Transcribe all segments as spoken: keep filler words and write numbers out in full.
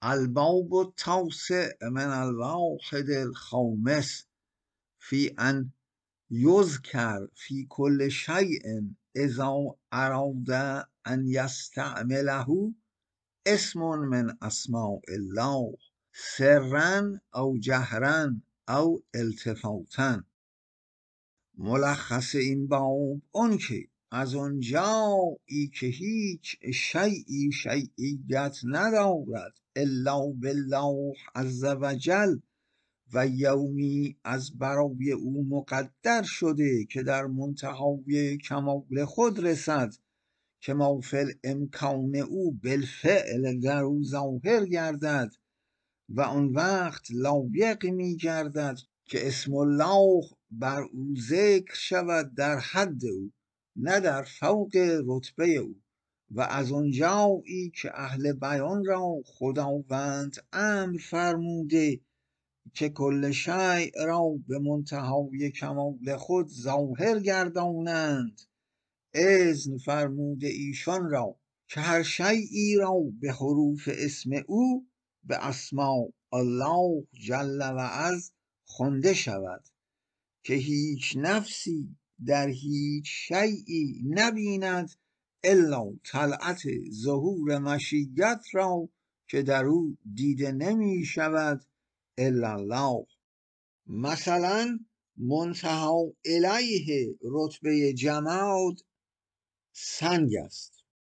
الباب التاسع من الواحد الخامس في أن یذکر فی کل شیء اذا اراد ان یستعمله اسم من اسماء الله سرا او جهرا او التفاتا. ملخص این باب اون که از اونجایی که هیچ شیئی شیعیت ندارد الا بالله عز وجل و یومی از برای او مقدر شده که در منتهای کمال خود رسد که ما فی الامکان او بالفعل در او ظاهر گردد و آن وقت لایق می گردد که اسم الله بر او ذکر شود در حد او نه در فوق رتبه او. و از آنجایی که اهل بیان را خداوند امر فرموده که کل شیء را به منتهای کمال خود ظاهر گردانند، اذن فرموده ایشان را که هر شیئی را به حروف اسم او به اسماء الله جل و عز خوانده شود که هیچ نفسی در هیچ شیئی نبیند الا طلعت ظهور مشیت را که در او دیده نمی شود الا الله. مثلا منتهی الیه رتبه جماد سنگ است،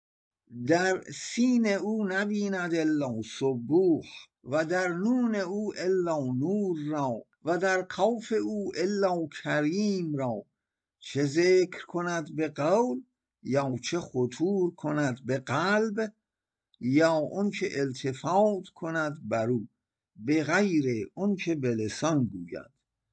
در سین او نبیند الا سبوح و در نون او الا نور را و در کاف او الا کریم را، چه ذکر کند به قول یا چه خطور کند به قلب یا اون که التفات کند بر او به غیر اون که به لسان گوید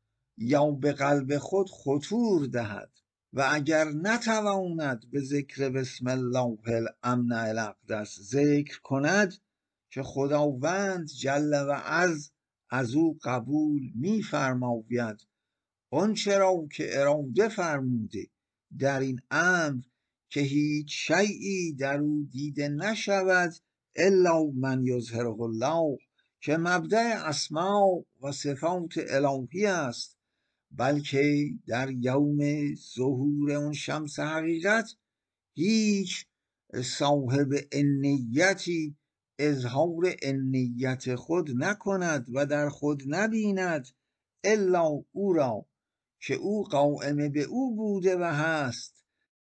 یا به قلب خود خطور دهد و اگر نتواند به ذکر بسم الله الامن الاقدس ذکر کند که خداوند جل و عز از او قبول می فرماید آنچه را که اراده فرموده در این امر که هیچ شیئی در او دیده نشود الا من یظهره الله که مبدأ اسماء و صفات الهی است، بلکه در یوم ظهور اون شمس حقیقت هیچ صاحب انیتی اظهار انیت خود نکند و در خود نبیند الا او را که او قائم به او بوده و هست،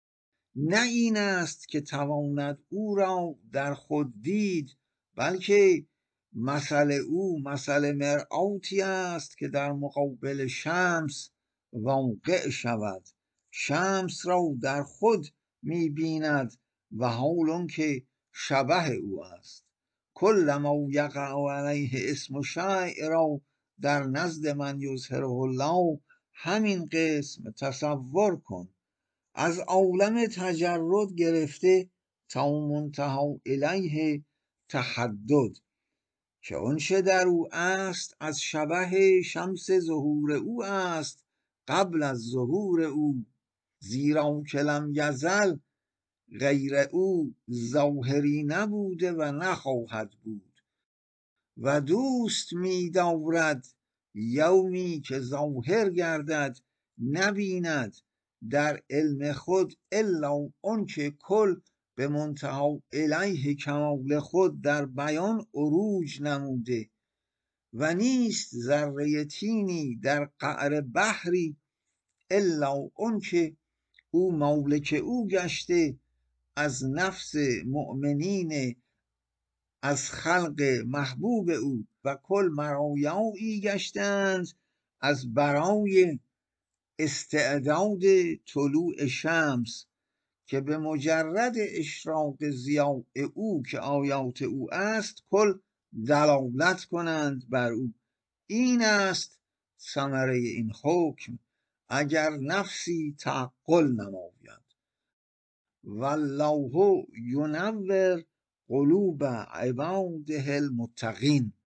نه این است که تواند او را در خود دید، بلکه مثل او مثل مرآتی است که در مقابل شمس واقع شود، شمس را در خود می بیند و حال آن که شبه او است. کل ما یقع علیه اسم شیء را در نزد من یظهره الله همین قسم تصور کن، از عالم تجرد گرفته تا منتهی الیه تحدد که آنچه در او است از شبه شمس ظهور او است قبل از ظهور او، زیرا که لم یزل غیر او ظاهری نبوده و نخواهد بود و دوست می دارد یومی که ظاهر گردد نبیند در علم خود الا آن که کل به منتهی الیه کمال خود در بیان عروج نموده و نیست ذره طینی در قعر بحری الا آن که او مالک او گشته از نفس مؤمنین از خلق محبوب او و کل مرایایی گشتند از برای استعداد طلوع شمس که به مجرد اشراق ضیاء او که آیات او است کل دلالت کنند بر او. این است ثمره این حکم اگر نفسی تعقل نماید. والله ینور قلوب عباده المتقین.